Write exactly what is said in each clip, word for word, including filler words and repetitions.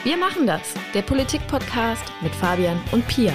Wir machen das, der Politik-Podcast mit Fabian und Pia.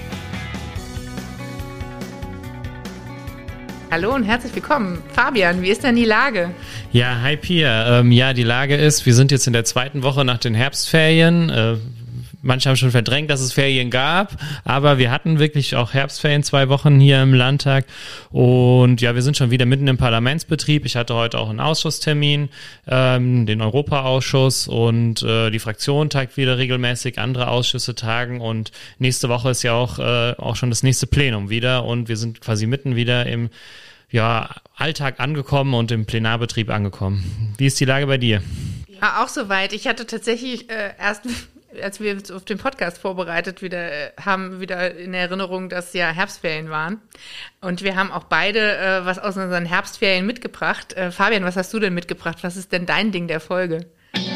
Hallo und herzlich willkommen. Fabian, wie ist denn die Lage? Ja, hi Pia. Ähm, ja, die Lage ist, wir sind jetzt in der zweiten Woche nach den Herbstferien. Äh, manche haben schon verdrängt, dass es Ferien gab, aber wir hatten wirklich auch Herbstferien, zwei Wochen hier im Landtag. Und ja, wir sind schon wieder mitten im Parlamentsbetrieb. Ich hatte heute auch einen Ausschusstermin, ähm, den Europaausschuss, und äh, die Fraktion tagt wieder regelmäßig, andere Ausschüsse tagen, und nächste Woche ist ja auch, äh, auch schon das nächste Plenum wieder, und wir sind quasi mitten wieder im ja, Alltag angekommen und im Plenarbetrieb angekommen. Wie ist die Lage bei dir? Ja, auch soweit. Ich hatte tatsächlich äh, erst, als wir uns auf den Podcast vorbereitet wieder äh, haben, wieder in Erinnerung, dass ja Herbstferien waren. Und wir haben auch beide äh, was aus unseren Herbstferien mitgebracht. Äh, Fabian, was hast du denn mitgebracht? Was ist denn dein Ding der Folge?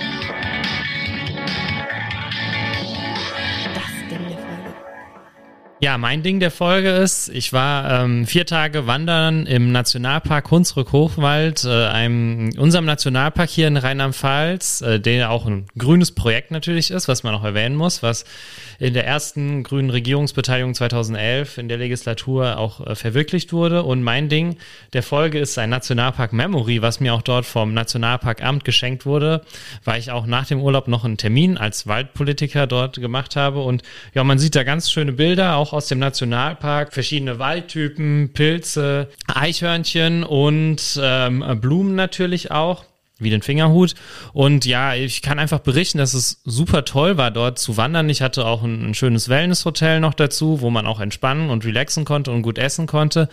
Ja, mein Ding der Folge ist, ich war ähm, vier Tage wandern im Nationalpark Hunsrück-Hochwald, äh, einem, unserem Nationalpark hier in Rheinland-Pfalz, äh, der auch ein grünes Projekt natürlich ist, was man auch erwähnen muss, was in der ersten grünen Regierungsbeteiligung zweitausendelf in der Legislatur auch äh, verwirklicht wurde. Und mein Ding der Folge ist ein Nationalpark Memory, was mir auch dort vom Nationalparkamt geschenkt wurde, weil ich auch nach dem Urlaub noch einen Termin als Waldpolitiker dort gemacht habe. Und ja, man sieht da ganz schöne Bilder, auch aus dem Nationalpark, verschiedene Waldtypen, Pilze, Eichhörnchen und ähm, Blumen natürlich auch, wie den Fingerhut. Und ja, ich kann einfach berichten, dass es super toll war, dort zu wandern. Ich hatte auch ein, ein schönes Wellnesshotel noch dazu, wo man auch entspannen und relaxen konnte und gut essen konnte.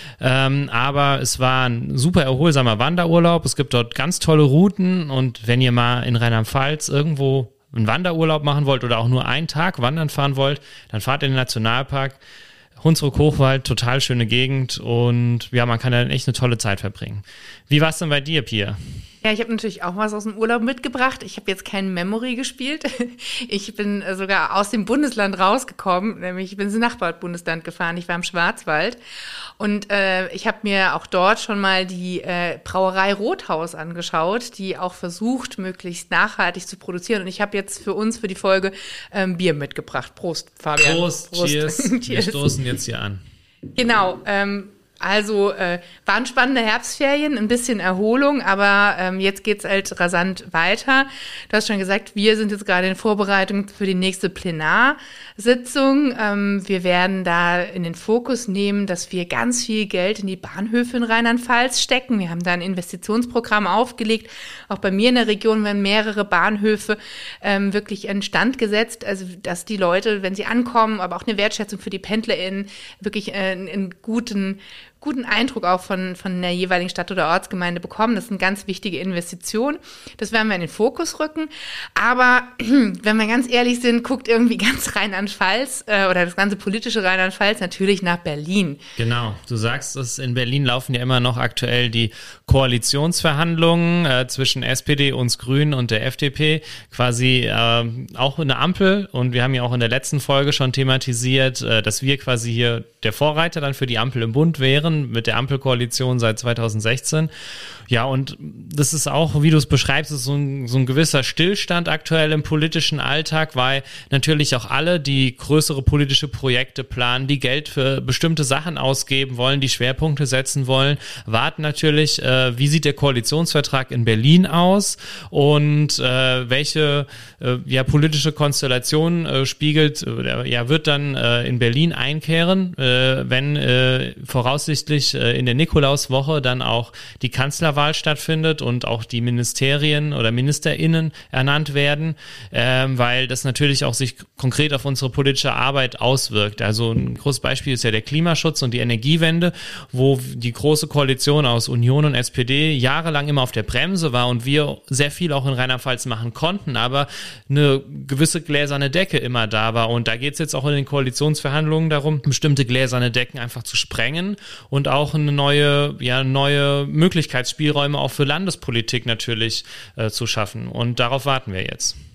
Ähm, aber es war ein super erholsamer Wanderurlaub. Es gibt dort ganz tolle Routen, und wenn ihr mal in Rheinland-Pfalz irgendwo einen Wanderurlaub machen wollt oder auch nur einen Tag wandern fahren wollt, dann fahrt in den Nationalpark Hunsrück-Hochwald, total schöne Gegend, und ja, man kann da echt eine tolle Zeit verbringen. Wie war es denn bei dir, Pia? Ja, ich habe natürlich auch was aus dem Urlaub mitgebracht. Ich habe jetzt kein Memory gespielt. Ich bin sogar aus dem Bundesland rausgekommen, nämlich ich bin ins Nachbarbundesland gefahren. Ich war im Schwarzwald, und äh, ich habe mir auch dort schon mal die äh, Brauerei Rothaus angeschaut, die auch versucht, möglichst nachhaltig zu produzieren. Und ich habe jetzt für uns, für die Folge, ähm, Bier mitgebracht. Prost, Fabian. Prost, Prost. Cheers. Cheers. Wir stoßen jetzt hier an. Genau, ähm, Also äh, waren spannende Herbstferien, ein bisschen Erholung, aber ähm, jetzt geht's halt rasant weiter. Du hast schon gesagt, wir sind jetzt gerade in Vorbereitung für die nächste Plenarsitzung. Ähm, wir werden da in den Fokus nehmen, dass wir ganz viel Geld in die Bahnhöfe in Rheinland-Pfalz stecken. Wir haben da ein Investitionsprogramm aufgelegt. Auch bei mir in der Region werden mehrere Bahnhöfe ähm, wirklich instand gesetzt, also dass die Leute, wenn sie ankommen, aber auch eine Wertschätzung für die PendlerInnen, wirklich äh, einen guten guten Eindruck auch von, von der jeweiligen Stadt oder Ortsgemeinde bekommen. Das ist eine ganz wichtige Investition. Das werden wir in den Fokus rücken. Aber wenn wir ganz ehrlich sind, guckt irgendwie ganz Rheinland-Pfalz äh, oder das ganze politische Rheinland-Pfalz natürlich nach Berlin. Genau, du sagst es, in Berlin laufen ja immer noch aktuell die Koalitionsverhandlungen äh, zwischen S P D, uns Grünen und der F D P. Quasi äh, auch eine Ampel, und wir haben ja auch in der letzten Folge schon thematisiert, äh, dass wir quasi hier der Vorreiter dann für die Ampel im Bund wären, mit der Ampelkoalition seit zweitausendsechzehn. Ja, und das ist auch, wie du es beschreibst, ist so ein, so ein gewisser Stillstand aktuell im politischen Alltag, weil natürlich auch alle, die größere politische Projekte planen, die Geld für bestimmte Sachen ausgeben wollen, die Schwerpunkte setzen wollen, warten natürlich, äh, wie sieht der Koalitionsvertrag in Berlin aus, und äh, welche äh, ja, politische Konstellation äh, spiegelt, äh, ja, wird dann äh, in Berlin einkehren, äh, wenn äh, voraussichtlich äh, in der Nikolauswoche dann auch die Kanzlerwahl stattfindet und auch die Ministerien oder MinisterInnen ernannt werden, ähm, weil das natürlich auch sich konkret auf unsere politische Arbeit auswirkt. Also ein großes Beispiel ist ja der Klimaschutz und die Energiewende, wo die große Koalition aus Union und S P D jahrelang immer auf der Bremse war und wir sehr viel auch in Rheinland-Pfalz machen konnten, aber eine gewisse gläserne Decke immer da war. Und da geht es jetzt auch in den Koalitionsverhandlungen darum, bestimmte gläserne Decken einfach zu sprengen und auch eine neue, ja, neue Möglichkeitsspielräume auch für Landespolitik natürlich äh, zu schaffen. Und darauf warten wir jetzt.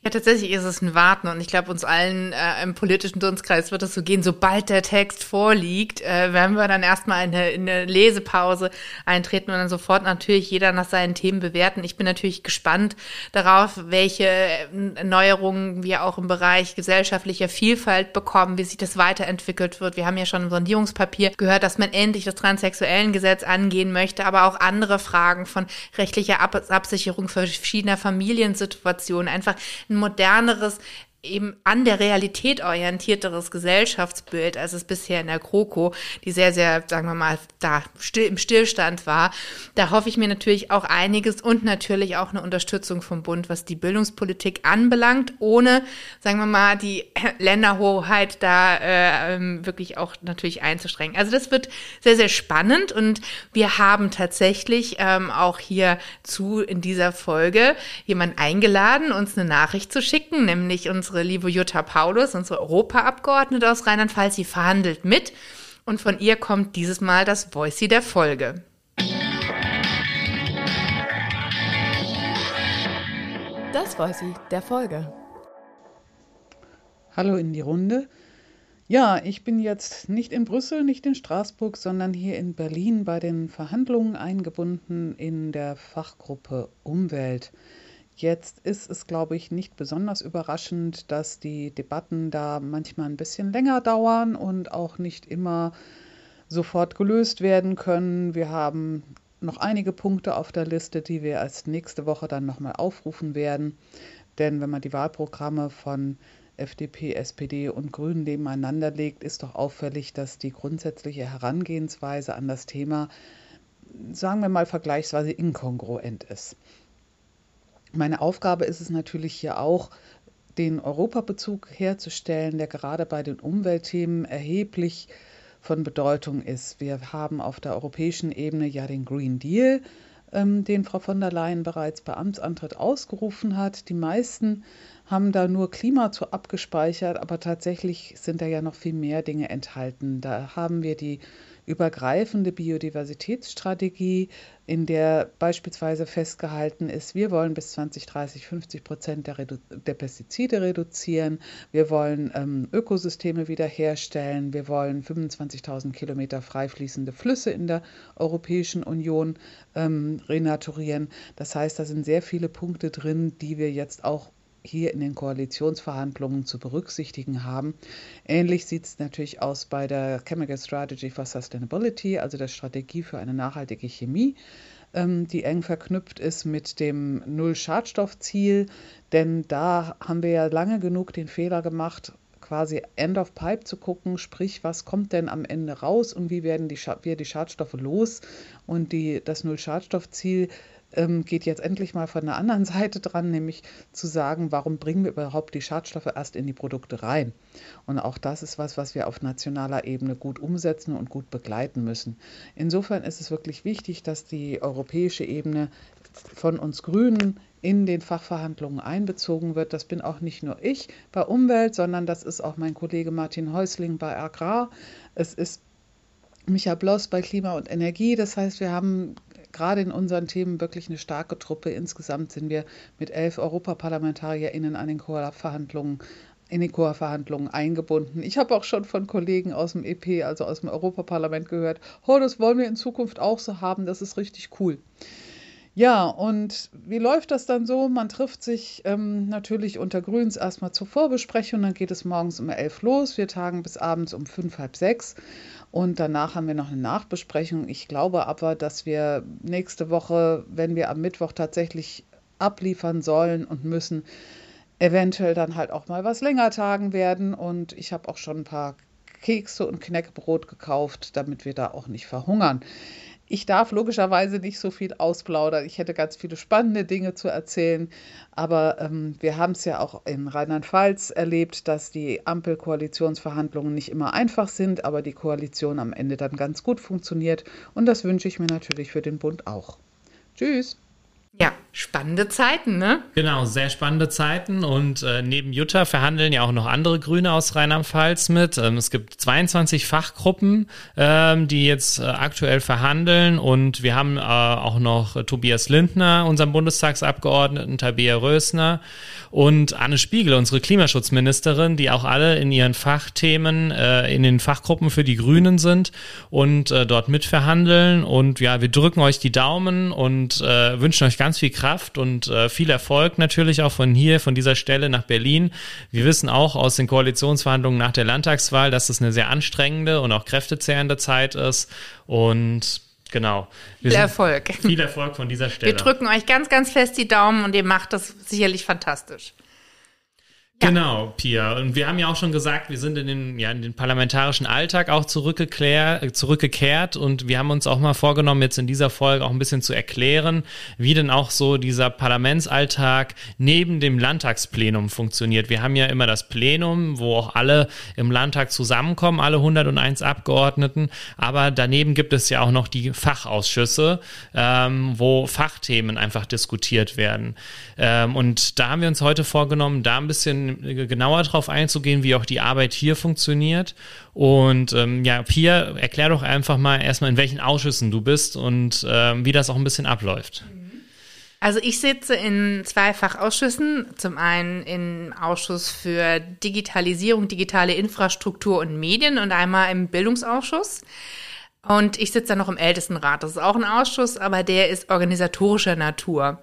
Ja, tatsächlich ist es ein Warten und ich glaube, uns allen äh, im politischen Dunstkreis wird es so gehen, sobald der Text vorliegt, äh, werden wir dann erstmal in eine, in eine Lesepause eintreten und dann sofort natürlich jeder nach seinen Themen bewerten. Ich bin natürlich gespannt darauf, welche Neuerungen wir auch im Bereich gesellschaftlicher Vielfalt bekommen, wie sich das weiterentwickelt wird. Wir haben ja schon im Sondierungspapier gehört, dass man endlich das Transsexuellengesetz angehen möchte, aber auch andere Fragen von rechtlicher Ab- Absicherung verschiedener Familiensituationen, einfach ein moderneres, eben an der Realität orientierteres Gesellschaftsbild, als es bisher in der GroKo, die sehr, sehr, sagen wir mal, da still, im Stillstand war. Da hoffe ich mir natürlich auch einiges und natürlich auch eine Unterstützung vom Bund, was die Bildungspolitik anbelangt, ohne, sagen wir mal, die Länderhoheit da äh, wirklich auch natürlich einzuschränken. Also das wird sehr, sehr spannend und wir haben tatsächlich ähm, auch hierzu in dieser Folge jemanden eingeladen, uns eine Nachricht zu schicken, nämlich unsere liebe Jutta Paulus, unsere Europaabgeordnete aus Rheinland-Pfalz. Sie verhandelt mit und von ihr kommt dieses Mal das Voicy der Folge. Das Voicy der Folge. Hallo in die Runde. Ja, ich bin jetzt nicht in Brüssel, nicht in Straßburg, sondern hier in Berlin bei den Verhandlungen eingebunden in der Fachgruppe Umwelt. Jetzt ist es, glaube ich, nicht besonders überraschend, dass die Debatten da manchmal ein bisschen länger dauern und auch nicht immer sofort gelöst werden können. Wir haben noch einige Punkte auf der Liste, die wir erst nächste Woche dann nochmal aufrufen werden. Denn wenn man die Wahlprogramme von F D P, S P D und Grünen nebeneinander legt, ist doch auffällig, dass die grundsätzliche Herangehensweise an das Thema, sagen wir mal, vergleichsweise inkongruent ist. Meine Aufgabe ist es natürlich hier auch, den Europabezug herzustellen, der gerade bei den Umweltthemen erheblich von Bedeutung ist. Wir haben auf der europäischen Ebene ja den Green Deal, ähm, den Frau von der Leyen bereits bei Amtsantritt ausgerufen hat. Die meisten haben da nur Klima zu abgespeichert, aber tatsächlich sind da ja noch viel mehr Dinge enthalten. Da haben wir die übergreifende Biodiversitätsstrategie, in der beispielsweise festgehalten ist, wir wollen bis zwanzig dreißig fünfzig Prozent der, Redu- der Pestizide reduzieren, wir wollen ähm, Ökosysteme wiederherstellen, wir wollen fünfundzwanzigtausend Kilometer frei fließende Flüsse in der Europäischen Union ähm, renaturieren. Das heißt, da sind sehr viele Punkte drin, die wir jetzt auch hier in den Koalitionsverhandlungen zu berücksichtigen haben. Ähnlich sieht es natürlich aus bei der Chemical Strategy for Sustainability, also der Strategie für eine nachhaltige Chemie, ähm, die eng verknüpft ist mit dem Null-Schadstoff-Ziel, denn da haben wir ja lange genug den Fehler gemacht, quasi End of Pipe zu gucken, sprich, was kommt denn am Ende raus und wie werden die, wir die Schadstoffe los, und die, das Null-Schadstoff-Ziel ähm, geht jetzt endlich mal von der anderen Seite dran, nämlich zu sagen, warum bringen wir überhaupt die Schadstoffe erst in die Produkte rein? Und auch das ist was, was wir auf nationaler Ebene gut umsetzen und gut begleiten müssen. Insofern ist es wirklich wichtig, dass die europäische Ebene von uns Grünen in den Fachverhandlungen einbezogen wird. Das bin auch nicht nur ich bei Umwelt, sondern das ist auch mein Kollege Martin Häusling bei Agrar. Es ist Micha Bloss bei Klima und Energie. Das heißt, wir haben gerade in unseren Themen wirklich eine starke Truppe. Insgesamt sind wir mit elf EuropaparlamentarierInnen an den C O A-Verhandlungen in die C O A-Verhandlungen eingebunden. Ich habe auch schon von Kollegen aus dem E P, also aus dem Europaparlament, gehört, oh, das wollen wir in Zukunft auch so haben, das ist richtig cool. Ja, und wie läuft das dann so? Man trifft sich ähm, natürlich unter Grüns erstmal zur Vorbesprechung, dann geht es morgens um elf los, wir tagen bis abends um fünf, halb sechs und danach haben wir noch eine Nachbesprechung. Ich glaube aber, dass wir nächste Woche, wenn wir am Mittwoch tatsächlich abliefern sollen und müssen, eventuell dann halt auch mal was länger tagen werden, und ich habe auch schon ein paar Kekse und Knäckebrot gekauft, damit wir da auch nicht verhungern. Ich darf logischerweise nicht so viel ausplaudern. Ich hätte ganz viele spannende Dinge zu erzählen. Aber ähm, wir haben es ja auch in Rheinland-Pfalz erlebt, dass die Ampel-Koalitionsverhandlungen nicht immer einfach sind, aber die Koalition am Ende dann ganz gut funktioniert. Und das wünsche ich mir natürlich für den Bund auch. Tschüss. Ja, Spannende Zeiten, ne? Genau, sehr spannende Zeiten und äh, neben Jutta verhandeln ja auch noch andere Grüne aus Rheinland-Pfalz mit. Ähm, es gibt zweiundzwanzig Fachgruppen, ähm, die jetzt äh, aktuell verhandeln und wir haben äh, auch noch äh, Tobias Lindner, unseren Bundestagsabgeordneten, Tabea Rösner und Anne Spiegel, unsere Klimaschutzministerin, die auch alle in ihren Fachthemen äh, in den Fachgruppen für die Grünen sind und äh, dort mitverhandeln und ja, wir drücken euch die Daumen und äh, wünschen euch ganz viel Kraft und äh, viel Erfolg natürlich auch von hier, von dieser Stelle nach Berlin. Wir wissen auch aus den Koalitionsverhandlungen nach der Landtagswahl, dass es eine sehr anstrengende und auch kräftezehrende Zeit ist und genau. Viel Erfolg. Viel Erfolg von dieser Stelle. Wir drücken euch ganz, ganz fest die Daumen und ihr macht das sicherlich fantastisch. Ja. Genau, Pia. Und wir haben ja auch schon gesagt, wir sind in den, ja, in den parlamentarischen Alltag auch zurückgekehrt, zurückgekehrt und wir haben uns auch mal vorgenommen, jetzt in dieser Folge auch ein bisschen zu erklären, wie denn auch so dieser Parlamentsalltag neben dem Landtagsplenum funktioniert. Wir haben ja immer das Plenum, wo auch alle im Landtag zusammenkommen, alle hunderteins Abgeordneten, aber daneben gibt es ja auch noch die Fachausschüsse, ähm, wo Fachthemen einfach diskutiert werden. Ähm, und da haben wir uns heute vorgenommen, da ein bisschen genauer drauf einzugehen, wie auch die Arbeit hier funktioniert. Und ähm, ja, Pia, erklär doch einfach mal erstmal, in welchen Ausschüssen du bist und ähm, wie das auch ein bisschen abläuft. Also ich sitze in zwei Fachausschüssen, zum einen im Ausschuss für Digitalisierung, digitale Infrastruktur und Medien und einmal im Bildungsausschuss. Und ich sitze dann noch im Ältestenrat. Das ist auch ein Ausschuss, aber der ist organisatorischer Natur.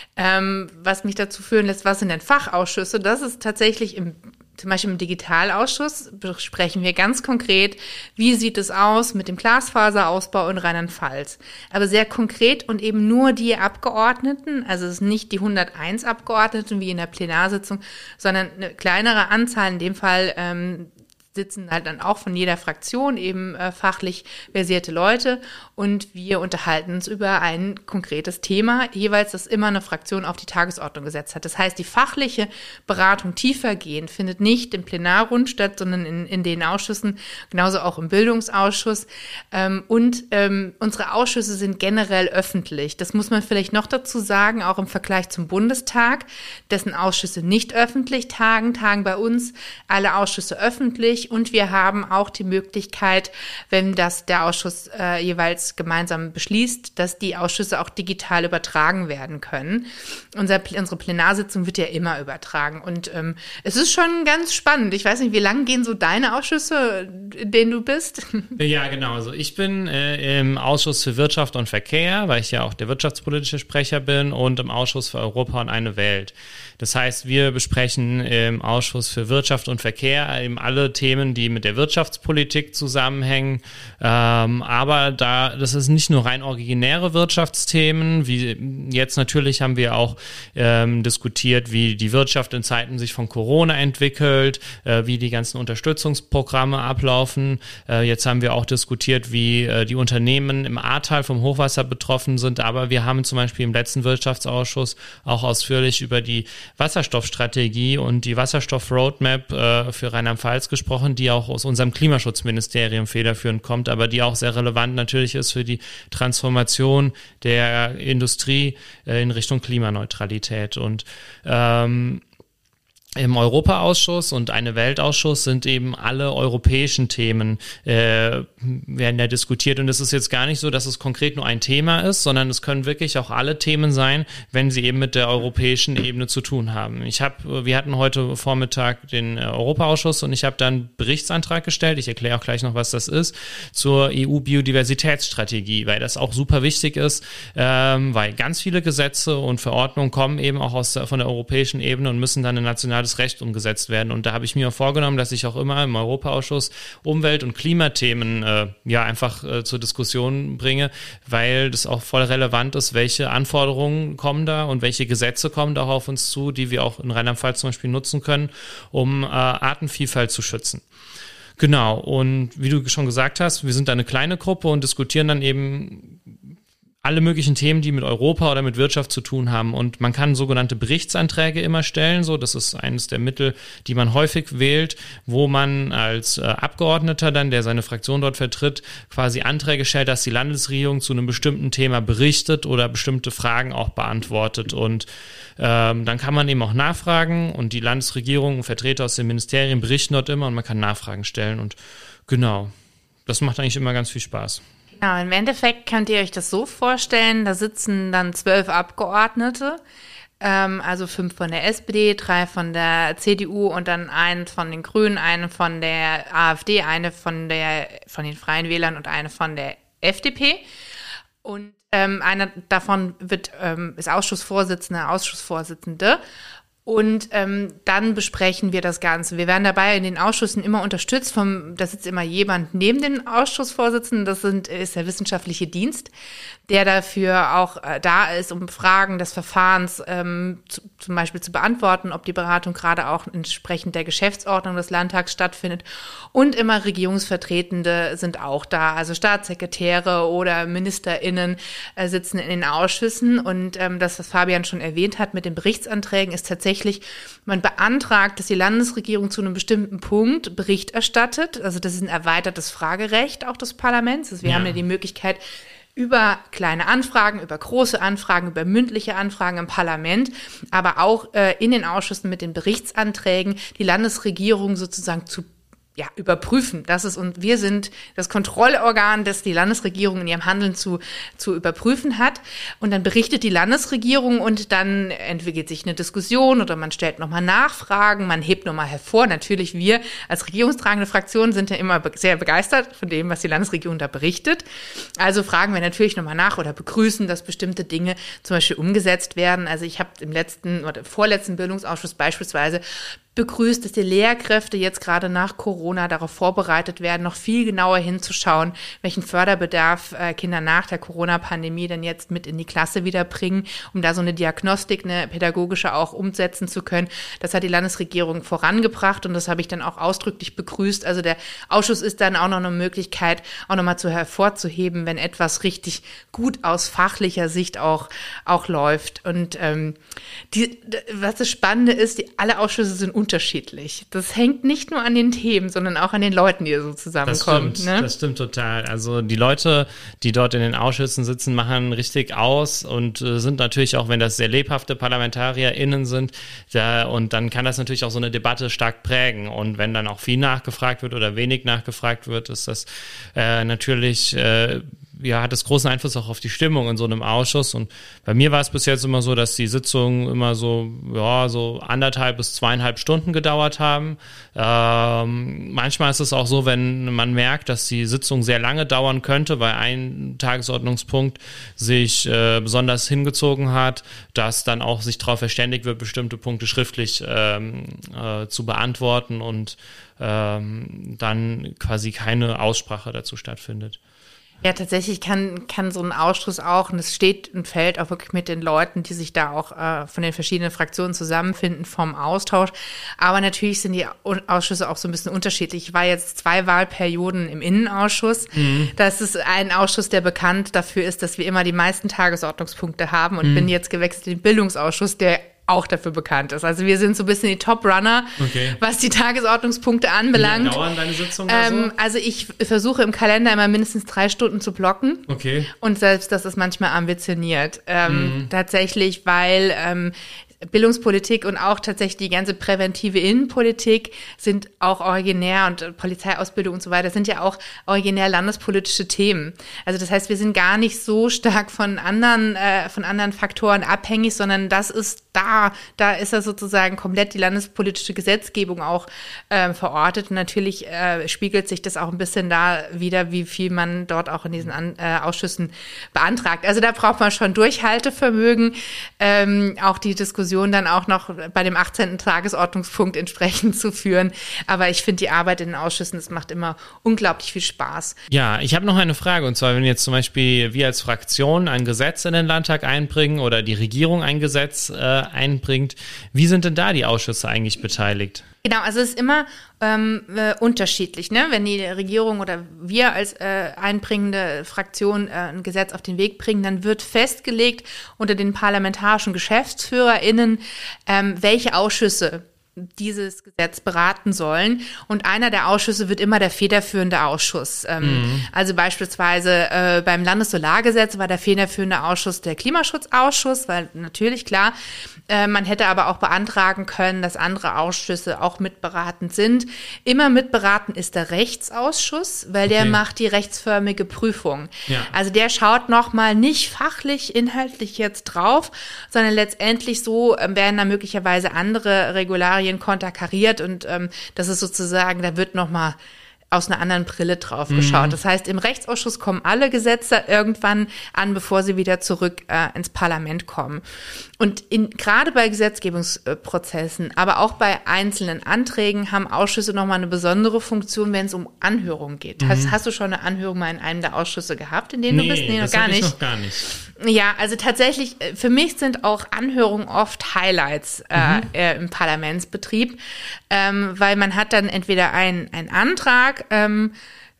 Ähm, was mich dazu führen lässt, was sind denn Fachausschüsse? Das ist tatsächlich im, zum Beispiel im Digitalausschuss besprechen wir ganz konkret, wie sieht es aus mit dem Glasfaserausbau in Rheinland-Pfalz. Aber sehr konkret und eben nur die Abgeordneten, also es sind nicht die hunderteins Abgeordneten wie in der Plenarsitzung, sondern eine kleinere Anzahl, in dem Fall ähm, sitzen halt dann auch von jeder Fraktion eben äh, fachlich versierte Leute und wir unterhalten uns über ein konkretes Thema, jeweils das immer eine Fraktion auf die Tagesordnung gesetzt hat. Das heißt, die fachliche Beratung tiefergehend findet nicht im Plenarrund statt, sondern in, in den Ausschüssen, genauso auch im Bildungsausschuss. Ähm, und ähm, unsere Ausschüsse sind generell öffentlich. Das muss man vielleicht noch dazu sagen, auch im Vergleich zum Bundestag, dessen Ausschüsse nicht öffentlich tagen, tagen bei uns alle Ausschüsse öffentlich. Und wir haben auch die Möglichkeit, wenn das der Ausschuss äh, jeweils gemeinsam beschließt, dass die Ausschüsse auch digital übertragen werden können. Unser, unsere Plenarsitzung wird ja immer übertragen. Und ähm, es ist schon ganz spannend. Ich weiß nicht, wie lang gehen so deine Ausschüsse, in denen du bist? Ja, genau. Also ich bin äh, im Ausschuss für Wirtschaft und Verkehr, weil ich ja auch der wirtschaftspolitische Sprecher bin, und im Ausschuss für Europa und eine Welt. Das heißt, wir besprechen im Ausschuss für Wirtschaft und Verkehr eben alle Themen, die mit der Wirtschaftspolitik zusammenhängen. Ähm, aber da, das ist nicht nur rein originäre Wirtschaftsthemen, wie jetzt natürlich haben wir auch ähm, diskutiert, wie die Wirtschaft in Zeiten sich von Corona entwickelt, äh, wie die ganzen Unterstützungsprogramme ablaufen. Äh, jetzt haben wir auch diskutiert, wie äh, die Unternehmen im Ahrtal vom Hochwasser betroffen sind. Aber wir haben zum Beispiel im letzten Wirtschaftsausschuss auch ausführlich über die Wasserstoffstrategie und die Wasserstoff-Roadmap äh, für Rheinland-Pfalz gesprochen, die auch aus unserem Klimaschutzministerium federführend kommt, aber die auch sehr relevant natürlich ist für die Transformation der Industrie äh, in Richtung Klimaneutralität. Und ähm, im Europaausschuss und eine Weltausschuss sind eben alle europäischen Themen, äh, werden da diskutiert. Und es ist jetzt gar nicht so, dass es konkret nur ein Thema ist, sondern es können wirklich auch alle Themen sein, wenn sie eben mit der europäischen Ebene zu tun haben. Ich habe, wir hatten heute Vormittag den Europaausschuss und ich habe dann einen Berichtsantrag gestellt, ich erkläre auch gleich noch, was das ist, zur E U-Biodiversitätsstrategie, weil das auch super wichtig ist, ähm, weil ganz viele Gesetze und Verordnungen kommen eben auch aus der, von der europäischen Ebene und müssen dann in nationalen das Recht umgesetzt werden. Und da habe ich mir vorgenommen, dass ich auch immer im Europaausschuss Umwelt- und Klimathemen äh, ja einfach äh, zur Diskussion bringe, weil das auch voll relevant ist, welche Anforderungen kommen da und welche Gesetze kommen da auch auf uns zu, die wir auch in Rheinland-Pfalz zum Beispiel nutzen können, um äh, Artenvielfalt zu schützen. Genau, und wie du schon gesagt hast, wir sind da eine kleine Gruppe und diskutieren dann eben alle möglichen Themen, die mit Europa oder mit Wirtschaft zu tun haben. Und man kann sogenannte Berichtsanträge immer stellen. So, das ist eines der Mittel, die man häufig wählt, wo man als äh, Abgeordneter dann, der seine Fraktion dort vertritt, quasi Anträge stellt, dass die Landesregierung zu einem bestimmten Thema berichtet oder bestimmte Fragen auch beantwortet. Und ähm, dann kann man eben auch nachfragen und die Landesregierung und Vertreter aus den Ministerien berichten dort immer und man kann Nachfragen stellen. Und genau, das macht eigentlich immer ganz viel Spaß. Genau, im Endeffekt könnt ihr euch das so vorstellen, da sitzen dann zwölf Abgeordnete, ähm, also fünf von der S P D, drei von der C D U und dann einen von den Grünen, eine von der AfD, eine von der von den Freien Wählern und eine von der F D P. Und ähm, einer davon wird ähm, ist Ausschussvorsitzender, Ausschussvorsitzende. Und ähm, dann besprechen wir das Ganze. Wir werden dabei in den Ausschüssen immer unterstützt. Vom, da sitzt immer jemand neben den Ausschussvorsitzenden. Das sind, ist der wissenschaftliche Dienst, der dafür auch äh, da ist, um Fragen des Verfahrens ähm, zu, zum Beispiel zu beantworten, ob die Beratung gerade auch entsprechend der Geschäftsordnung des Landtags stattfindet. Und immer Regierungsvertretende sind auch da. Also Staatssekretäre oder MinisterInnen äh, sitzen in den Ausschüssen. Und ähm, das, was Fabian schon erwähnt hat mit den Berichtsanträgen, ist tatsächlich man beantragt, dass die Landesregierung zu einem bestimmten Punkt Bericht erstattet. Also das ist ein erweitertes Fragerecht auch des Parlaments. Also wir ja. haben ja die Möglichkeit, über kleine Anfragen, über große Anfragen, über mündliche Anfragen im Parlament, aber auch äh, in den Ausschüssen mit den Berichtsanträgen die Landesregierung sozusagen zu ja, überprüfen. Das ist, und wir sind das Kontrollorgan, das die Landesregierung in ihrem Handeln zu, zu überprüfen hat. Und dann berichtet die Landesregierung und dann entwickelt sich eine Diskussion oder man stellt nochmal Nachfragen, man hebt nochmal hervor. Natürlich, wir als regierungstragende Fraktion sind ja immer sehr begeistert von dem, was die Landesregierung da berichtet. Also fragen wir natürlich nochmal nach oder begrüßen, dass bestimmte Dinge zum Beispiel umgesetzt werden. Also ich habe im letzten oder vorletzten Bildungsausschuss beispielsweise begrüßt, dass die Lehrkräfte jetzt gerade nach Corona darauf vorbereitet werden, noch viel genauer hinzuschauen, welchen Förderbedarf äh, Kinder nach der Corona-Pandemie denn jetzt mit in die Klasse wiederbringen, um da so eine Diagnostik, eine pädagogische auch umsetzen zu können. Das hat die Landesregierung vorangebracht und das habe ich dann auch ausdrücklich begrüßt. Also der Ausschuss ist dann auch noch eine Möglichkeit, auch nochmal zu hervorzuheben, wenn etwas richtig gut aus fachlicher Sicht auch, auch läuft. Und ähm, die, was das Spannende ist, die, alle Ausschüsse sind unterschiedlich. Das hängt nicht nur an den Themen, sondern auch an den Leuten, die so zusammenkommen. Das stimmt, ne? Das stimmt total. Also die Leute, die dort in den Ausschüssen sitzen, machen richtig aus und äh, sind natürlich auch, wenn das sehr lebhafte ParlamentarierInnen sind, da, und dann kann das natürlich auch so eine Debatte stark prägen. Und wenn dann auch viel nachgefragt wird oder wenig nachgefragt wird, ist das äh, natürlich äh, ja, hat es großen Einfluss auch auf die Stimmung in so einem Ausschuss. Und bei mir war es bis jetzt immer so, dass die Sitzungen immer so, ja, so anderthalb bis zweieinhalb Stunden gedauert haben. Ähm, manchmal ist es auch so, wenn man merkt, dass die Sitzung sehr lange dauern könnte, weil ein Tagesordnungspunkt sich äh, besonders hingezogen hat, dass dann auch sich darauf verständigt wird, bestimmte Punkte schriftlich ähm, äh, zu beantworten und ähm, dann quasi keine Aussprache dazu stattfindet. Ja, tatsächlich kann kann so ein Ausschuss auch, und es steht und fällt auch wirklich mit den Leuten, die sich da auch äh, von den verschiedenen Fraktionen zusammenfinden, vom Austausch. Aber natürlich sind die Ausschüsse auch so ein bisschen unterschiedlich. Ich war jetzt zwei Wahlperioden im Innenausschuss. Mhm. Das ist ein Ausschuss, der bekannt dafür ist, dass wir immer die meisten Tagesordnungspunkte haben, und mhm. bin jetzt gewechselt in den Bildungsausschuss, der auch dafür bekannt ist. Also wir sind so ein bisschen die Top-Runner, okay. was die Tagesordnungspunkte anbelangt. Wie lange dauern deine Sitzungen ähm, so? Also ich versuche im Kalender immer mindestens drei Stunden zu blocken. Okay. Und selbst das ist manchmal ambitioniert. Ähm, mhm. Tatsächlich, weil ähm, Bildungspolitik und auch tatsächlich die ganze präventive Innenpolitik sind auch originär, und Polizeiausbildung und so weiter sind ja auch originär landespolitische Themen. Also das heißt, wir sind gar nicht so stark von anderen äh, von anderen Faktoren abhängig, sondern das ist da, da ist ja sozusagen komplett die landespolitische Gesetzgebung auch äh, verortet. Und natürlich äh, spiegelt sich das auch ein bisschen da wieder, wie viel man dort auch in diesen An- äh, Ausschüssen beantragt. Also da braucht man schon Durchhaltevermögen, ähm, auch die Diskussion dann auch noch bei dem achtzehnten Tagesordnungspunkt entsprechend zu führen. Aber ich finde die Arbeit in den Ausschüssen, das macht immer unglaublich viel Spaß. Ja, ich habe noch eine Frage, und zwar, wenn jetzt zum Beispiel wir als Fraktion ein Gesetz in den Landtag einbringen oder die Regierung ein Gesetz äh, einbringt, wie sind denn da die Ausschüsse eigentlich beteiligt? Genau, also es ist immer ähm, äh, unterschiedlich, ne? Wenn die Regierung oder wir als äh, einbringende Fraktion äh, ein Gesetz auf den Weg bringen, dann wird festgelegt unter den parlamentarischen GeschäftsführerInnen, ähm, welche Ausschüsse dieses Gesetz beraten sollen. Und einer der Ausschüsse wird immer der federführende Ausschuss. Ähm, mhm. Also beispielsweise äh, beim Landessolargesetz war der federführende Ausschuss der Klimaschutzausschuss, weil natürlich, klar, äh, man hätte aber auch beantragen können, dass andere Ausschüsse auch mitberatend sind. Immer mitberaten ist der Rechtsausschuss, weil okay. der macht die rechtsförmige Prüfung. Ja. Also der schaut nochmal nicht fachlich, inhaltlich jetzt drauf, sondern letztendlich so äh, werden da möglicherweise andere Regularien konterkariert und ähm, das ist sozusagen, da wird nochmal aus einer anderen Brille drauf geschaut. Mhm. Das heißt, im Rechtsausschuss kommen alle Gesetze irgendwann an, bevor sie wieder zurück äh, ins Parlament kommen. Und in, gerade bei Gesetzgebungsprozessen, aber auch bei einzelnen Anträgen haben Ausschüsse nochmal eine besondere Funktion, wenn es um Anhörungen geht. Mhm. Hast, hast du schon eine Anhörung mal in einem der Ausschüsse gehabt, in denen nee, du bist? Nee, das noch gar nicht. Ich noch gar nicht. Ja, also tatsächlich, für mich sind auch Anhörungen oft Highlights äh, mhm. äh, im Parlamentsbetrieb, ähm, weil man hat dann entweder einen einen Antrag ähm,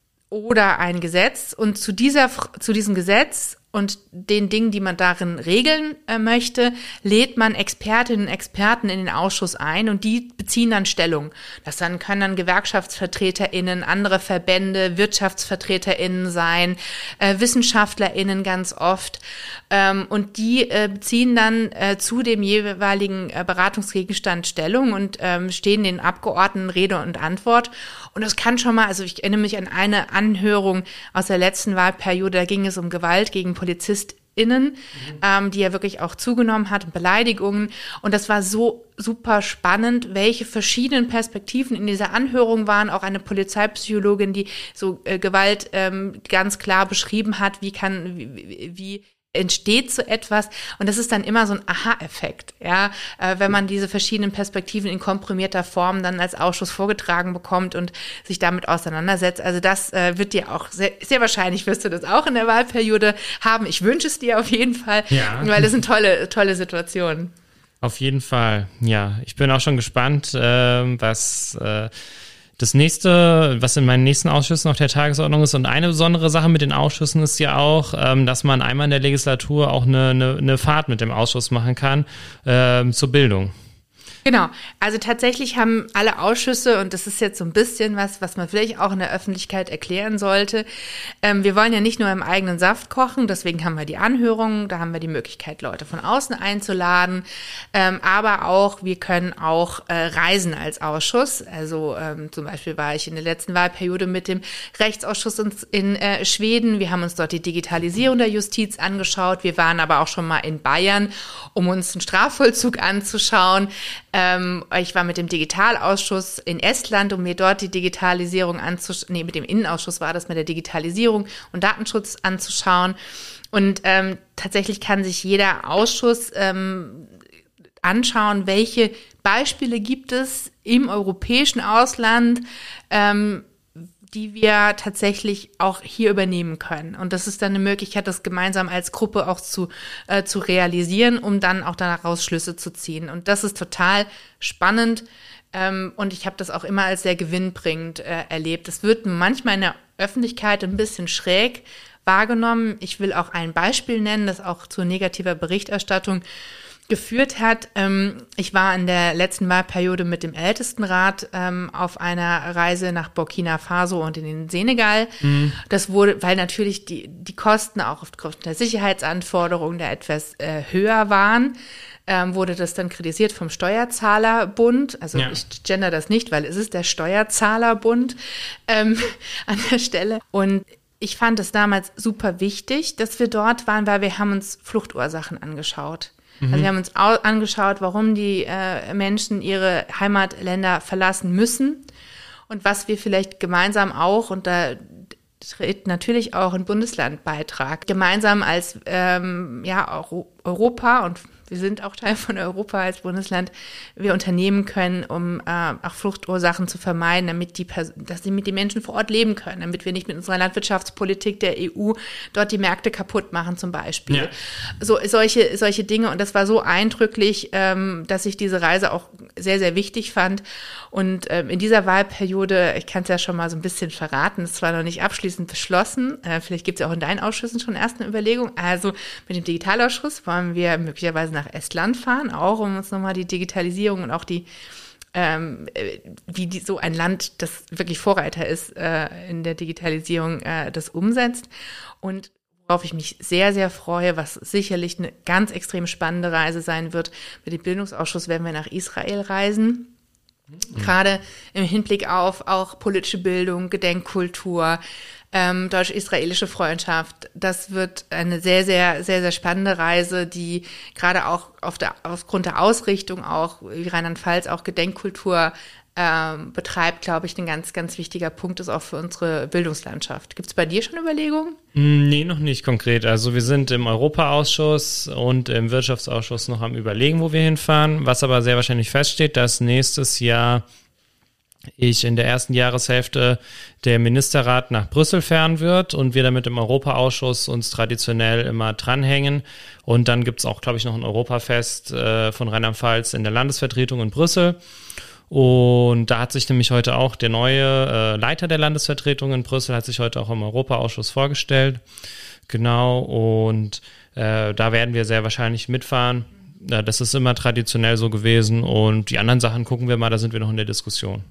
oder ein Gesetz und zu dieser zu diesem Gesetz und den Dingen, die man darin regeln äh, möchte, lädt man Expertinnen und Experten in den Ausschuss ein und die beziehen dann Stellung. Das dann können dann GewerkschaftsvertreterInnen, andere Verbände, WirtschaftsvertreterInnen sein, äh, WissenschaftlerInnen ganz oft. Ähm, und die äh, beziehen dann äh, zu dem jeweiligen äh, Beratungsgegenstand Stellung und ähm, stehen den Abgeordneten Rede und Antwort. Und das kann schon mal, also ich erinnere mich an eine Anhörung aus der letzten Wahlperiode, da ging es um Gewalt gegen PolizistInnen, mhm. ähm, die ja wirklich auch zugenommen hat, Beleidigungen. Und das war so super spannend, welche verschiedenen Perspektiven in dieser Anhörung waren. Auch eine Polizeipsychologin, die so äh, Gewalt ähm, ganz klar beschrieben hat, wie kann, wie, wie entsteht so etwas. Und das ist dann immer so ein Aha-Effekt, ja, äh, wenn man diese verschiedenen Perspektiven in komprimierter Form dann als Ausschuss vorgetragen bekommt und sich damit auseinandersetzt. Also das äh, wird dir auch sehr, sehr wahrscheinlich wirst du das auch in der Wahlperiode haben. Ich wünsche es dir auf jeden Fall, ja. weil das sind tolle, tolle Situationen. Auf jeden Fall, ja. Ich bin auch schon gespannt, äh, was äh, das nächste, was in meinen nächsten Ausschüssen auf der Tagesordnung ist. Und eine besondere Sache mit den Ausschüssen ist ja auch, ähm, dass man einmal in der Legislatur auch eine, eine, eine Fahrt mit dem Ausschuss machen kann ähm, zur Bildung. Genau, also tatsächlich haben alle Ausschüsse, und das ist jetzt so ein bisschen was, was man vielleicht auch in der Öffentlichkeit erklären sollte, ähm, wir wollen ja nicht nur im eigenen Saft kochen, deswegen haben wir die Anhörungen, da haben wir die Möglichkeit, Leute von außen einzuladen, ähm, aber auch, wir können auch äh, reisen als Ausschuss, also ähm, zum Beispiel war ich in der letzten Wahlperiode mit dem Rechtsausschuss in, in äh, Schweden, wir haben uns dort die Digitalisierung der Justiz angeschaut, wir waren aber auch schon mal in Bayern, um uns den Strafvollzug anzuschauen. Ähm, ich war mit dem Digitalausschuss in Estland, um mir dort die Digitalisierung anzuschauen, nee, mit dem Innenausschuss war das, mit der Digitalisierung und Datenschutz anzuschauen. Und ähm, tatsächlich kann sich jeder Ausschuss ähm, anschauen, welche Beispiele gibt es im europäischen Ausland, ähm, die wir tatsächlich auch hier übernehmen können. Und das ist dann eine Möglichkeit, das gemeinsam als Gruppe auch zu, äh, zu realisieren, um dann auch daraus Schlüsse zu ziehen. Und das ist total spannend. Ähm, und ich habe das auch immer als sehr gewinnbringend äh, erlebt. Es wird manchmal in der Öffentlichkeit ein bisschen schräg wahrgenommen. Ich will auch ein Beispiel nennen, das auch zu negativer Berichterstattung geführt hat. Ich war in der letzten Wahlperiode mit dem Ältestenrat auf einer Reise nach Burkina Faso und in den Senegal. Mhm. Das wurde, weil natürlich die, die Kosten auch aufgrund der Sicherheitsanforderungen da etwas äh, höher waren, ähm, wurde das dann kritisiert vom Steuerzahlerbund. Also ja. Ich gender das nicht, weil es ist der Steuerzahlerbund ähm, an der Stelle. Und ich fand es damals super wichtig, dass wir dort waren, weil wir haben uns Fluchtursachen angeschaut. Also wir haben uns angeschaut, warum die äh, Menschen ihre Heimatländer verlassen müssen und was wir vielleicht gemeinsam auch, und da tritt natürlich auch ein Bundeslandbeitrag, gemeinsam als ähm, ja auch Europa, und wir sind auch Teil von Europa als Bundesland, wir unternehmen können, um äh, auch Fluchtursachen zu vermeiden, damit die, Pers- dass die mit den Menschen vor Ort leben können, damit wir nicht mit unserer Landwirtschaftspolitik der E U dort die Märkte kaputt machen zum Beispiel. Ja. So solche solche Dinge, und das war so eindrücklich, ähm, dass ich diese Reise auch sehr, sehr wichtig fand. Und ähm, in dieser Wahlperiode, ich kann es ja schon mal so ein bisschen verraten, ist zwar noch nicht abschließend beschlossen, äh, vielleicht gibt es ja auch in deinen Ausschüssen schon erst eine Überlegung. Also mit dem Digitalausschuss wollen wir möglicherweise nach Estland fahren, auch um uns nochmal die Digitalisierung und auch die, ähm, wie die, so ein Land, das wirklich Vorreiter ist äh, in der Digitalisierung, äh, das umsetzt. Und worauf ich mich sehr, sehr freue, was sicherlich eine ganz extrem spannende Reise sein wird, mit dem Bildungsausschuss werden wir nach Israel reisen. Mhm. Gerade im Hinblick auf auch politische Bildung, Gedenkkultur, Ähm, deutsch-israelische Freundschaft. Das wird eine sehr, sehr, sehr, sehr spannende Reise, die gerade auch auf der, aufgrund der Ausrichtung auch, wie Rheinland-Pfalz auch Gedenkkultur ähm, betreibt, glaube ich, ein ganz, ganz wichtiger Punkt ist auch für unsere Bildungslandschaft. Gibt es bei dir schon Überlegungen? Nee, noch nicht konkret. Also wir sind im Europaausschuss und im Wirtschaftsausschuss noch am Überlegen, wo wir hinfahren. Was aber sehr wahrscheinlich feststeht, dass nächstes Jahr ich in der ersten Jahreshälfte der Ministerrat nach Brüssel fahren wird und wir damit im Europaausschuss uns traditionell immer dranhängen. Und dann gibt es auch, glaube ich, noch ein Europafest äh, von Rheinland-Pfalz in der Landesvertretung in Brüssel. Und da hat sich nämlich heute auch der neue äh, Leiter der Landesvertretung in Brüssel, hat sich heute auch im Europaausschuss vorgestellt. Genau, und äh, da werden wir sehr wahrscheinlich mitfahren. Ja, das ist immer traditionell so gewesen. Und die anderen Sachen gucken wir mal, da sind wir noch in der Diskussion.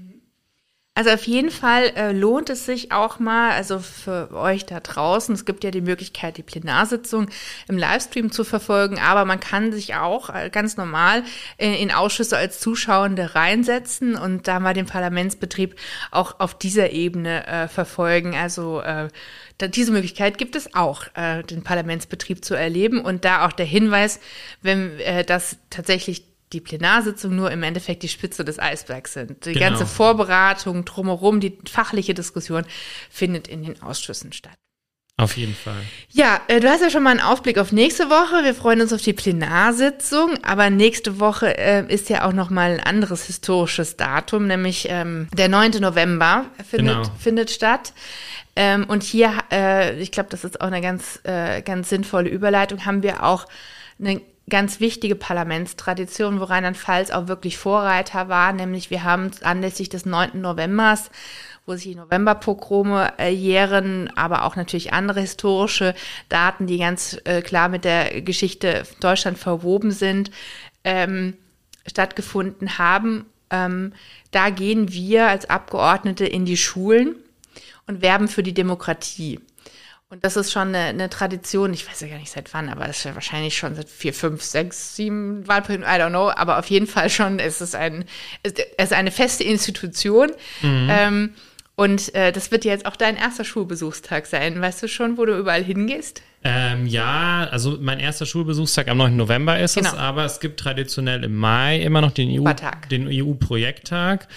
Also auf jeden Fall äh, lohnt es sich auch mal, also für euch da draußen, es gibt ja die Möglichkeit, die Plenarsitzung im Livestream zu verfolgen, aber man kann sich auch äh, ganz normal in, in Ausschüsse als Zuschauende reinsetzen und da mal den Parlamentsbetrieb auch auf dieser Ebene äh, verfolgen. Also äh, da, diese Möglichkeit gibt es auch, äh, den Parlamentsbetrieb zu erleben, und da auch der Hinweis, wenn äh, das tatsächlich die Plenarsitzung nur im Endeffekt die Spitze des Eisbergs sind. Die genau. ganze Vorberatung drumherum, die fachliche Diskussion findet in den Ausschüssen statt. Auf jeden Fall. Ja, äh, du hast ja schon mal einen Ausblick auf nächste Woche. Wir freuen uns auf die Plenarsitzung, aber nächste Woche äh, ist ja auch noch mal ein anderes historisches Datum, nämlich ähm, der neunte November findet, genau. findet statt. Ähm, und hier, äh, ich glaube, das ist auch eine ganz, äh, ganz sinnvolle Überleitung, haben wir auch eine ganz wichtige Parlamentstradition, wo Rheinland-Pfalz auch wirklich Vorreiter war, nämlich wir haben anlässlich des neunten Novembers, wo sich die Novemberpogrome äh, jähren, aber auch natürlich andere historische Daten, die ganz äh, klar mit der Geschichte Deutschland verwoben sind, ähm, stattgefunden haben. Ähm, da gehen wir als Abgeordnete in die Schulen und werben für die Demokratie. Und das ist schon eine, eine Tradition, ich weiß ja gar nicht seit wann, aber das ist ja wahrscheinlich schon seit vier, fünf, sechs, sieben Wahlperioden, I don't know, aber auf jeden Fall schon, es ist, ein, es ist eine feste Institution. Mhm. Ähm, und äh, das wird jetzt auch dein erster Schulbesuchstag sein. Weißt du schon, wo du überall hingehst? Ähm, ja, also mein erster Schulbesuchstag am neunten November ist genau. es, aber es gibt traditionell im Mai immer noch den E U, den E U-Projekttag,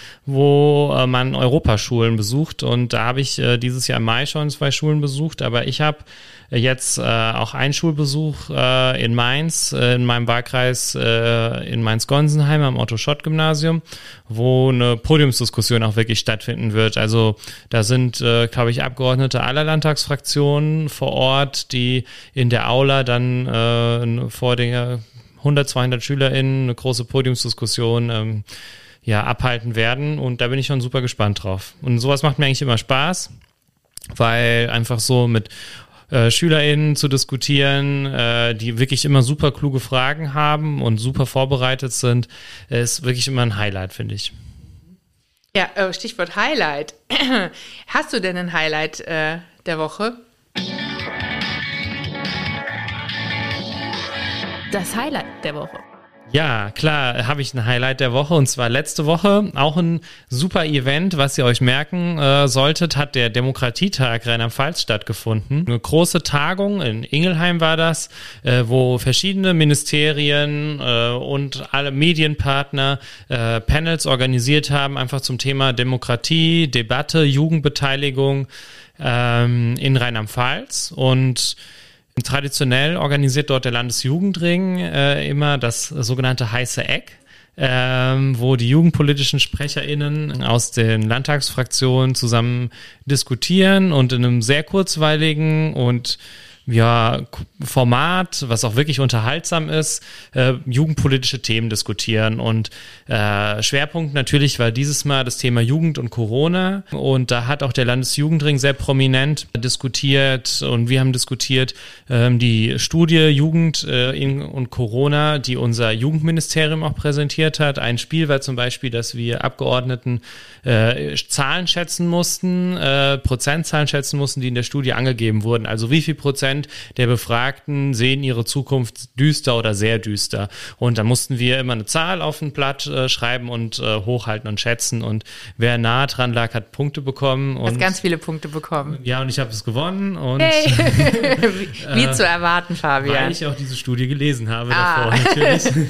wo äh, man Europaschulen besucht, und da habe ich äh, dieses Jahr im Mai schon zwei Schulen besucht, aber ich habe äh, jetzt äh, auch einen Schulbesuch äh, in Mainz, äh, in meinem Wahlkreis äh, in Mainz-Gonsenheim am Otto-Schott-Gymnasium, wo eine Podiumsdiskussion auch wirklich stattfinden wird. Also da sind, äh, glaube ich, Abgeordnete aller Landtagsfraktionen vor Ort, die in der Aula dann äh, vor den hundert, zweihundert SchülerInnen eine große Podiumsdiskussion ähm, ja, abhalten werden, und da bin ich schon super gespannt drauf. Und sowas macht mir eigentlich immer Spaß, weil einfach so mit äh, SchülerInnen zu diskutieren, äh, die wirklich immer super kluge Fragen haben und super vorbereitet sind, ist wirklich immer ein Highlight, finde ich. Ja, Stichwort Highlight. Hast du denn ein Highlight äh, der Woche? Das Highlight der Woche. Ja, klar, habe ich ein Highlight der Woche, und zwar letzte Woche auch ein super Event, was ihr euch merken äh, solltet, hat der Demokratietag Rheinland-Pfalz stattgefunden. Eine große Tagung in Ingelheim war das, äh, wo verschiedene Ministerien äh, und alle Medienpartner äh, Panels organisiert haben, einfach zum Thema Demokratie, Debatte, Jugendbeteiligung ähm, in Rheinland-Pfalz. Und Traditionell organisiert dort der Landesjugendring äh, immer das sogenannte heiße Eck, ähm, wo die jugendpolitischen SprecherInnen aus den Landtagsfraktionen zusammen diskutieren und in einem sehr kurzweiligen und ja, Format, was auch wirklich unterhaltsam ist, äh, jugendpolitische Themen diskutieren. Und äh, Schwerpunkt natürlich war dieses Mal das Thema Jugend und Corona. Und da hat auch der Landesjugendring sehr prominent diskutiert und wir haben diskutiert ähm, die Studie Jugend äh, in, und Corona, die unser Jugendministerium auch präsentiert hat. Ein Spiel war zum Beispiel, dass wir Abgeordneten äh, Zahlen schätzen mussten, äh, Prozentzahlen schätzen mussten, die in der Studie angegeben wurden. Also wie viel Prozent der Befragten sehen ihre Zukunft düster oder sehr düster. Und da mussten wir immer eine Zahl auf ein Blatt äh, schreiben und äh, hochhalten und schätzen. Und wer nah dran lag, hat Punkte bekommen. Du hast ganz viele Punkte bekommen. Ja, und ich habe es gewonnen. Und hey. wie, wie äh, zu erwarten, Fabian. Weil ich auch diese Studie gelesen habe ah. davor natürlich.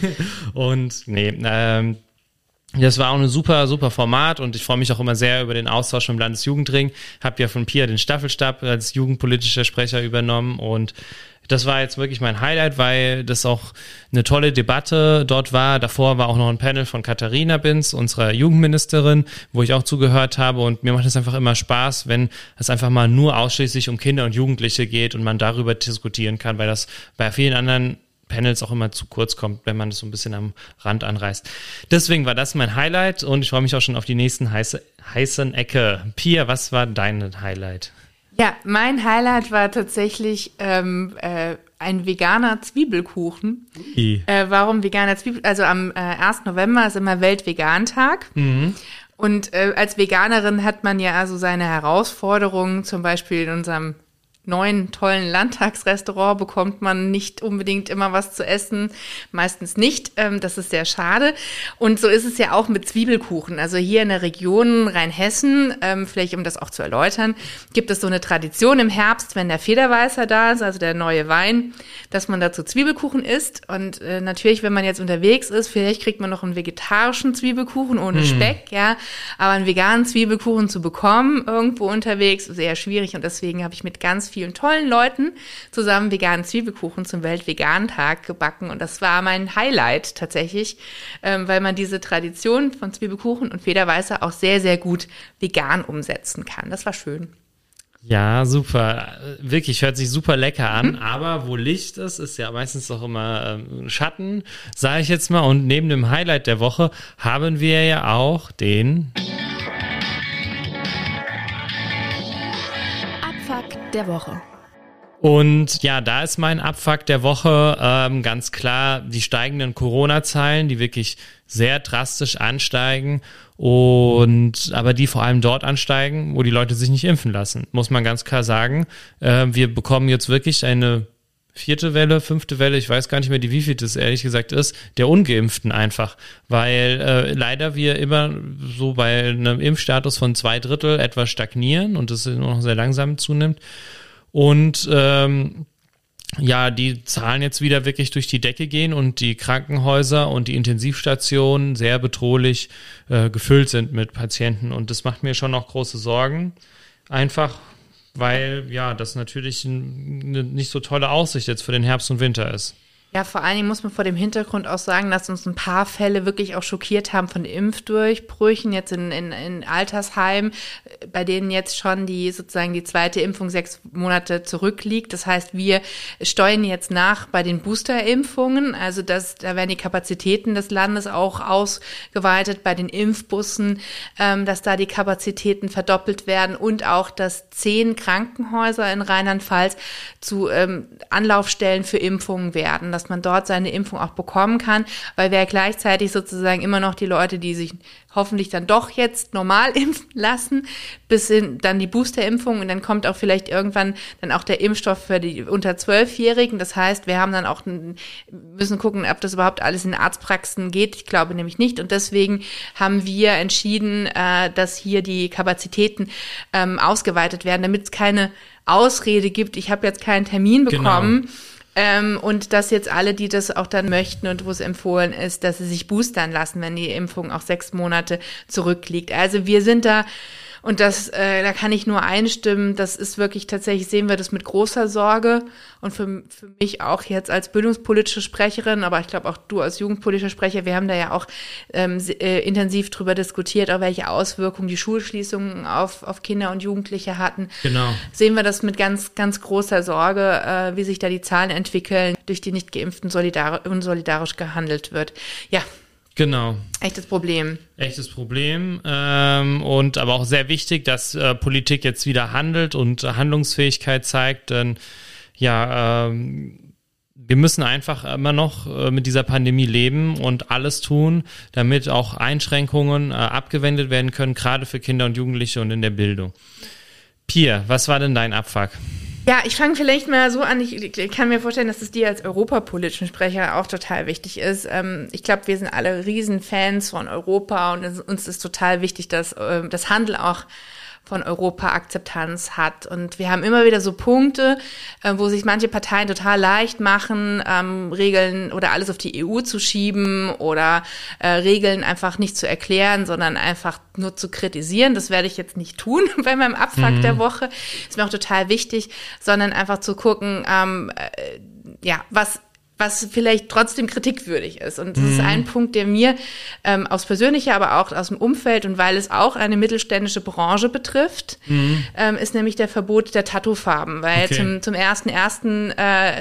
Und nee, ähm, das war auch ein super, super Format und ich freue mich auch immer sehr über den Austausch mit dem Landesjugendring. Habe ja von Pia den Staffelstab als jugendpolitischer Sprecher übernommen und das war jetzt wirklich mein Highlight, weil das auch eine tolle Debatte dort war. Davor war auch noch ein Panel von Katharina Binz, unserer Jugendministerin, wo ich auch zugehört habe und mir macht es einfach immer Spaß, wenn es einfach mal nur ausschließlich um Kinder und Jugendliche geht und man darüber diskutieren kann, weil das bei vielen anderen Panels auch immer zu kurz kommt, wenn man das so ein bisschen am Rand anreißt. Deswegen war das mein Highlight und ich freue mich auch schon auf die nächsten heiße, heißen Ecke. Pia, was war dein Highlight? Ja, mein Highlight war tatsächlich ähm, äh, ein veganer Zwiebelkuchen. Äh, warum veganer Zwiebelkuchen? Also am äh, ersten November ist immer Weltvegantag. Mhm. Und äh, als Veganerin hat man ja also seine Herausforderungen, zum Beispiel in unserem neuen tollen Landtagsrestaurant bekommt man nicht unbedingt immer was zu essen, meistens nicht. Ähm, das ist sehr schade. Und so ist es ja auch mit Zwiebelkuchen. Also hier in der Region Rheinhessen, ähm, vielleicht um das auch zu erläutern, gibt es so eine Tradition im Herbst, wenn der Federweißer da ist, also der neue Wein, dass man dazu Zwiebelkuchen isst. Und äh, natürlich, wenn man jetzt unterwegs ist, vielleicht kriegt man noch einen vegetarischen Zwiebelkuchen ohne hm. Speck, ja. Aber einen veganen Zwiebelkuchen zu bekommen irgendwo unterwegs ist eher schwierig. Und deswegen habe ich mit ganz vielen tollen Leuten zusammen veganen Zwiebelkuchen zum Weltvegan-Tag gebacken und das war mein Highlight tatsächlich, ähm, weil man diese Tradition von Zwiebelkuchen und Federweißer auch sehr, sehr gut vegan umsetzen kann. Das war schön. Ja, super. Wirklich, hört sich super lecker an, mhm. aber wo Licht ist, ist ja meistens auch immer ähm, Schatten, sage ich jetzt mal. Und neben dem Highlight der Woche haben wir ja auch den der Woche. Und ja, da ist mein Abfuck der Woche ähm, ganz klar die steigenden Corona-Zahlen, die wirklich sehr drastisch ansteigen und aber die vor allem dort ansteigen, wo die Leute sich nicht impfen lassen, muss man ganz klar sagen. Äh, wir bekommen jetzt wirklich eine vierte Welle, fünfte Welle, ich weiß gar nicht mehr, die wievielte es ehrlich gesagt ist, der Ungeimpften einfach, weil äh, leider wir immer so bei einem Impfstatus von zwei Drittel etwas stagnieren und das noch sehr langsam zunimmt und ähm, ja, die Zahlen jetzt wieder wirklich durch die Decke gehen und die Krankenhäuser und die Intensivstationen sehr bedrohlich äh, gefüllt sind mit Patienten und das macht mir schon noch große Sorgen, einfach weil ja das natürlich eine nicht so tolle Aussicht jetzt für den Herbst und Winter ist. Ja, vor allen Dingen muss man vor dem Hintergrund auch sagen, dass uns ein paar Fälle wirklich auch schockiert haben von Impfdurchbrüchen jetzt in, in, in Altersheimen, bei denen jetzt schon die sozusagen die zweite Impfung sechs Monate zurückliegt. Das heißt, wir steuern jetzt nach bei den Boosterimpfungen. Also das, da werden die Kapazitäten des Landes auch ausgeweitet bei den Impfbussen, ähm, dass da die Kapazitäten verdoppelt werden und auch, dass zehn Krankenhäuser in Rheinland-Pfalz zu ähm, Anlaufstellen für Impfungen werden, dass man dort seine Impfung auch bekommen kann, weil wir ja gleichzeitig sozusagen immer noch die Leute, die sich hoffentlich dann doch jetzt normal impfen lassen, bis hin dann die Boosterimpfung und dann kommt auch vielleicht irgendwann dann auch der Impfstoff für die unter zwölfjährigen. Das heißt, wir haben dann auch, müssen gucken, ob das überhaupt alles in Arztpraxen geht. Ich glaube nämlich nicht und deswegen haben wir entschieden, dass hier die Kapazitäten ausgeweitet werden, damit es keine Ausrede gibt, ich habe jetzt keinen Termin bekommen. Genau. Ähm, und dass jetzt alle, die das auch dann möchten und wo es empfohlen ist, dass sie sich boostern lassen, wenn die Impfung auch sechs Monate zurückliegt. Also wir sind da Und das, äh, da kann ich nur einstimmen, das ist wirklich tatsächlich, sehen wir das mit großer Sorge. Und für, für mich auch jetzt als bildungspolitische Sprecherin, aber ich glaube auch du als jugendpolitischer Sprecher, wir haben da ja auch ähm, äh, intensiv drüber diskutiert, auch welche Auswirkungen die Schulschließungen auf, auf Kinder und Jugendliche hatten. Genau. Sehen wir das mit ganz, ganz großer Sorge, äh, wie sich da die Zahlen entwickeln, durch die nicht Geimpften solidar- unsolidarisch gehandelt wird. Ja. Genau. Echtes Problem. Echtes Problem. Ähm, und aber auch sehr wichtig, dass äh, Politik jetzt wieder handelt und äh, Handlungsfähigkeit zeigt. Denn ja, ähm, wir müssen einfach immer noch äh, mit dieser Pandemie leben und alles tun, damit auch Einschränkungen äh, abgewendet werden können, gerade für Kinder und Jugendliche und in der Bildung. Pia, was war denn dein Abfuck? Ja, ich fange vielleicht mal so an. Ich, ich kann mir vorstellen, dass es dir als europapolitischen Sprecher auch total wichtig ist. Ähm, ich glaube, wir sind alle Riesenfans von Europa und es, uns ist total wichtig, dass äh, das Handel auch von Europa Akzeptanz hat. Und wir haben immer wieder so Punkte, äh, wo sich manche Parteien total leicht machen, ähm, Regeln oder alles auf die E U zu schieben oder äh, Regeln einfach nicht zu erklären, sondern einfach nur zu kritisieren. Das werde ich jetzt nicht tun bei meinem Abfuck mhm. der Woche. Ist mir auch total wichtig, sondern einfach zu gucken, ähm, äh, ja, was was vielleicht trotzdem kritikwürdig ist. Und das mhm. ist ein Punkt, der mir ähm, aus persönlicher, aber auch aus dem Umfeld und weil es auch eine mittelständische Branche betrifft, mhm. ähm, ist nämlich der Verbot der Tattoofarben. Weil okay. zum, zum ersten ersten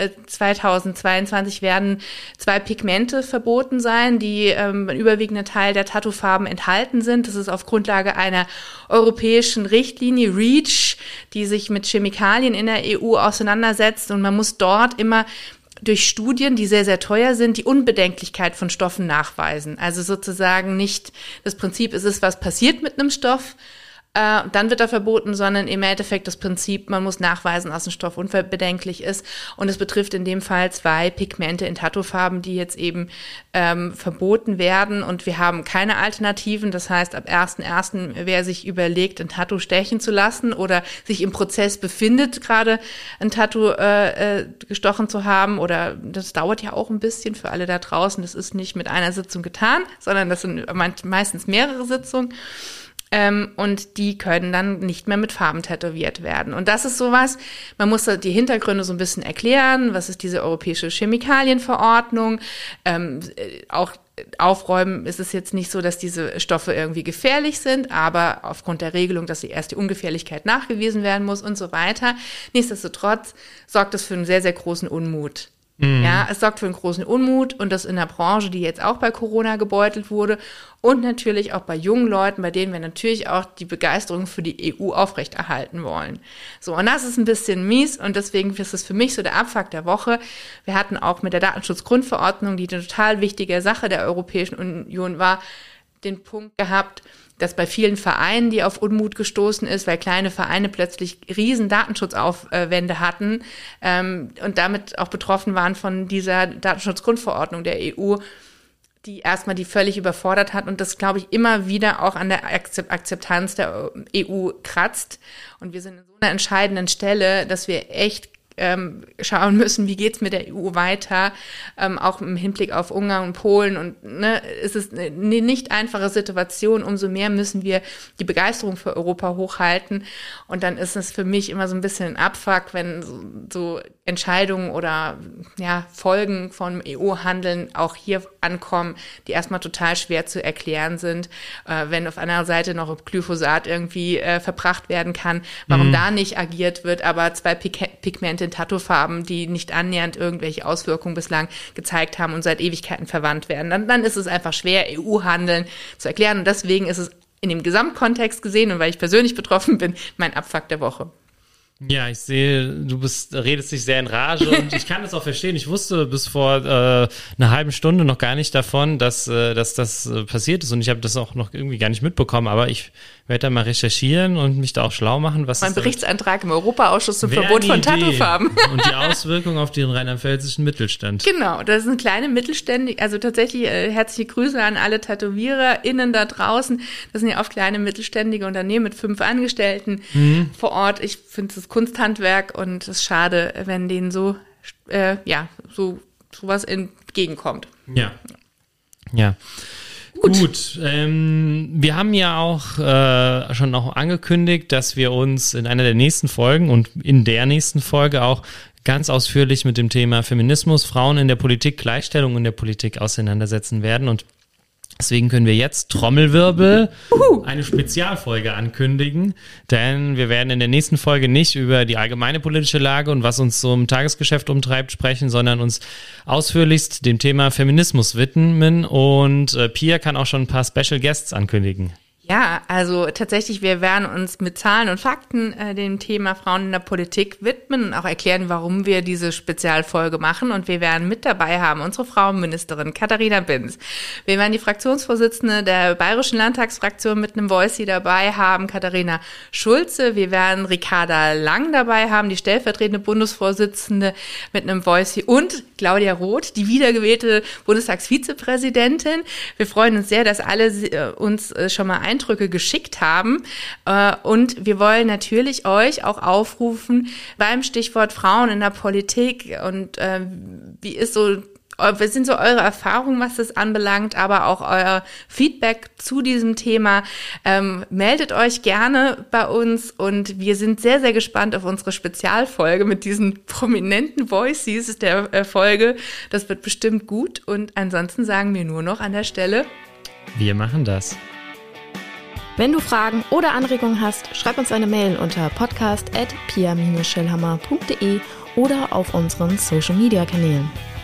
zweitausendzweiundzwanzig werden zwei Pigmente verboten sein, die ähm, ein überwiegender Teil der Tattoofarben enthalten sind. Das ist auf Grundlage einer europäischen Richtlinie, REACH, die sich mit Chemikalien in der E U auseinandersetzt. Und man muss dort immer durch Studien, die sehr, sehr teuer sind, die Unbedenklichkeit von Stoffen nachweisen. Also sozusagen nicht das Prinzip, es ist was passiert mit einem Stoff, äh, dann wird er verboten, sondern im Endeffekt das Prinzip, man muss nachweisen, dass ein Stoff unbedenklich ist. Und es betrifft in dem Fall zwei Pigmente in Tattoofarben, die jetzt eben ähm, verboten werden. Und wir haben keine Alternativen. Das heißt, ab ersten ersten wer sich überlegt, ein Tattoo stechen zu lassen oder sich im Prozess befindet, gerade ein Tattoo äh, gestochen zu haben, oder das dauert ja auch ein bisschen für alle da draußen. Das ist nicht mit einer Sitzung getan, sondern das sind meistens mehrere Sitzungen. Ähm, und die können dann nicht mehr mit Farben tätowiert werden. Und das ist sowas, man muss die Hintergründe so ein bisschen erklären. Was ist diese europäische Chemikalienverordnung? Ähm, auch aufräumen ist es jetzt nicht so, dass diese Stoffe irgendwie gefährlich sind, aber aufgrund der Regelung, dass sie erst die Ungefährlichkeit nachgewiesen werden muss und so weiter. Nichtsdestotrotz sorgt das für einen sehr, sehr großen Unmut. Mhm. Ja, es sorgt für einen großen Unmut und das in der Branche, die jetzt auch bei Corona gebeutelt wurde und natürlich auch bei jungen Leuten, bei denen wir natürlich auch die Begeisterung für die E U aufrechterhalten wollen. So, und das ist ein bisschen mies und deswegen ist es für mich so der Abfuck der Woche. Wir hatten auch mit der Datenschutzgrundverordnung, die eine total wichtige Sache der Europäischen Union war, den Punkt gehabt, dass bei vielen Vereinen, die auf Unmut gestoßen ist, weil kleine Vereine plötzlich riesen Datenschutzaufwände hatten ähm, und damit auch betroffen waren von dieser Datenschutzgrundverordnung der E U, die erstmal die völlig überfordert hat und das, glaube ich, immer wieder auch an der Akzeptanz der E U kratzt. Und wir sind an so einer entscheidenden Stelle, dass wir echt Ähm, schauen müssen, wie geht's mit der E U weiter, ähm, auch im Hinblick auf Ungarn und Polen. Und ne, es ist eine nicht einfache Situation. Umso mehr müssen wir die Begeisterung für Europa hochhalten. Und dann ist es für mich immer so ein bisschen ein Abfuck, wenn so, so Entscheidungen oder ja, Folgen vom E U-Handeln auch hier ankommen, die erstmal total schwer zu erklären sind. Äh, wenn auf einer Seite noch Glyphosat irgendwie äh, verbracht werden kann, warum mhm. da nicht agiert wird, aber zwei Pig- Pigmente in Tattoofarben, die nicht annähernd irgendwelche Auswirkungen bislang gezeigt haben und seit Ewigkeiten verwandt werden. Dann, dann ist es einfach schwer, E U-Handeln zu erklären. Und deswegen ist es in dem Gesamtkontext gesehen und weil ich persönlich betroffen bin, mein Abfuck der Woche. Ja, ich sehe, du bist, redest dich sehr in Rage und ich kann das auch verstehen. Ich wusste bis vor äh, einer halben Stunde noch gar nicht davon, dass, äh, dass das äh, passiert ist und ich habe das auch noch irgendwie gar nicht mitbekommen, aber ich werde da mal recherchieren und mich da auch schlau machen. Was mein Berichtsantrag im Europaausschuss zum Verbot von Tattoofarben. Und die Auswirkungen auf den rheinland-pfälzischen Mittelstand. Genau, das sind kleine Mittelständige, also tatsächlich äh, herzliche Grüße an alle TätowiererInnen da draußen. Das sind ja oft kleine mittelständige Unternehmen mit fünf Angestellten mhm. vor Ort. Ich finde es Kunsthandwerk und es ist schade, wenn denen so, äh, ja, so sowas entgegenkommt. Ja, ja. Gut, Gut ähm, wir haben ja auch äh, schon auch angekündigt, dass wir uns in einer der nächsten Folgen und in der nächsten Folge auch ganz ausführlich mit dem Thema Feminismus, Frauen in der Politik, Gleichstellung in der Politik auseinandersetzen werden. Und deswegen können wir jetzt, Trommelwirbel, eine Spezialfolge ankündigen, denn wir werden in der nächsten Folge nicht über die allgemeine politische Lage und was uns so im Tagesgeschäft umtreibt sprechen, sondern uns ausführlichst dem Thema Feminismus widmen, und äh, Pia kann auch schon ein paar Special Guests ankündigen. Ja, also tatsächlich, wir werden uns mit Zahlen und Fakten äh, dem Thema Frauen in der Politik widmen und auch erklären, warum wir diese Spezialfolge machen. Und wir werden mit dabei haben unsere Frauenministerin Katharina Binz. Wir werden die Fraktionsvorsitzende der Bayerischen Landtagsfraktion mit einem Voice dabei haben, Katharina Schulze. Wir werden Ricarda Lang dabei haben, die stellvertretende Bundesvorsitzende mit einem Voice, und Claudia Roth, die wiedergewählte Bundestagsvizepräsidentin. Wir freuen uns sehr, dass alle äh, uns äh, schon mal ein Eindrücke geschickt haben. Und wir wollen natürlich euch auch aufrufen beim Stichwort Frauen in der Politik. Und äh, wie ist so, was sind so eure Erfahrungen, was das anbelangt, aber auch euer Feedback zu diesem Thema. Ähm, meldet euch gerne bei uns, und wir sind sehr, sehr gespannt auf unsere Spezialfolge mit diesen prominenten Voices der äh, Folge. Das wird bestimmt gut, und ansonsten sagen wir nur noch an der Stelle: Wir machen das. Wenn du Fragen oder Anregungen hast, schreib uns eine Mail unter podcast at pia dash schellhammer punkt de oder auf unseren Social Media Kanälen.